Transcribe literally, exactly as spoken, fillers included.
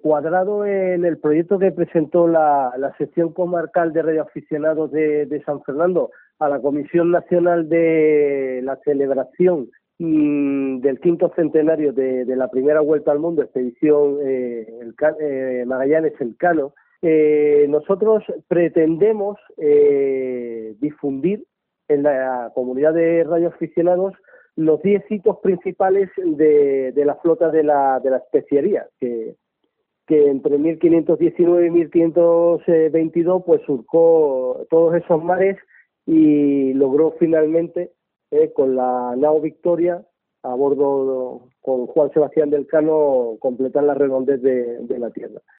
encuadrado en el proyecto que presentó la, la sección comarcal de radioaficionados de, de San Fernando a la Comisión Nacional de la celebración mmm, del quinto centenario de, de la primera Vuelta al Mundo, expedición eh, el, eh, Magallanes-Elcano, eh, nosotros pretendemos eh, difundir en la comunidad de radioaficionados los diez hitos principales de, de la flota de la, de la especiería, que, que entre mil quinientos diecinueve y mil quinientos veintidós pues surcó todos esos mares y logró finalmente, eh, con la nao Victoria, a bordo con Juan Sebastián del Cano, completar la redondez de, de la Tierra.